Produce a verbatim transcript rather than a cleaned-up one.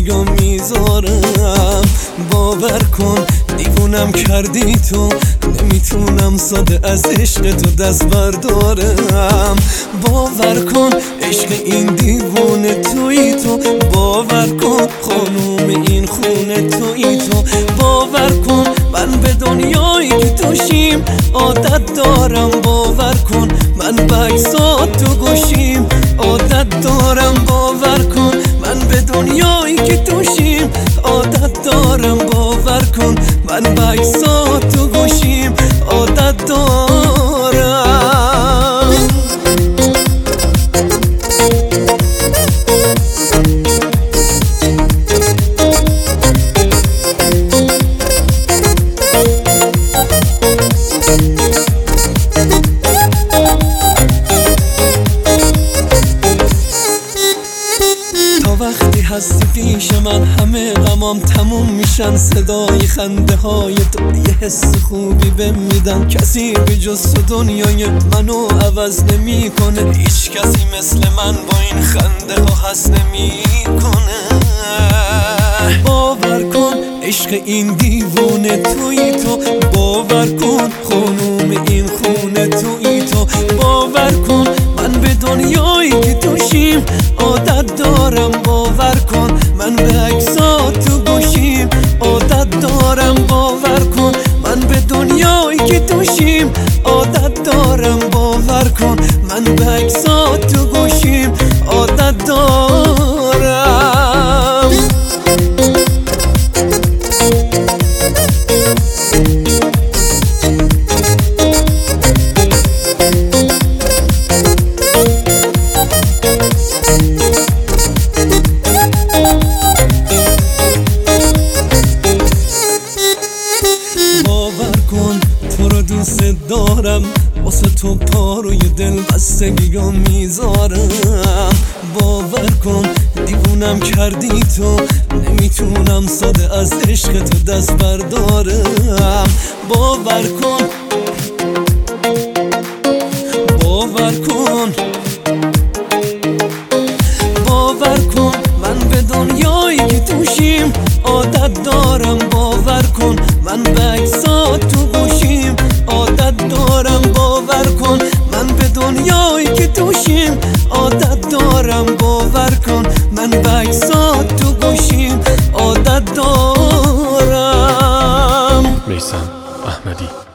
بستگیام میذارم. باور کن دیوونم کردی تو، نمیتونم ساده از عشق تو دست بردارم. باور کن عشق این دیوونه تویی تو، باور کن خانوم این خونه تویی تو. باور کن من به دنیایی که توشیم عادت دارم. باور کن من به عکسات تو گوشیم عادت دارم. باور کن من به دنیایی که توشیم عادت دارم. باور کن من به عکسات تو گوشیم عادت دارم. وقتی هستی پیش من همه غمام تموم میشن. صدای خنده های تو یه حس خوبی بهم میدن. کسی به جز تو دنیای منو عوض نمی کنه. هیچ کسی مثل من با این خنده ها حس نمی کنه. باور کن عشق این دیوونه تویی تو، باور کن خانوم این خونه تویی تو. باور کن من به دنیایی که توشیم عادت دارم. باور کن من به عکسات تو گوشیم عادت دارم. باور کن من به دنیایی که توشیم عادت دارم. باور کن من به عکسات تو گوشیم عادت دارم. تو رو دوست دارم، واسه تو پاروی دل بستگیام میذارم. باور کن دیوونم کردی تو، نمیتونم ساده از عشق تو دست بردارم. باور کن باور کن باور کن من به دنیایی که توشیم عادت دارم. باور کن من به عکسات تو گوشیم عادت دارم. باور کن من به دنیایی که توشیم عادت دارم. باور کن من به عکسات تو گوشیم عادت دارم. میثم احمدی.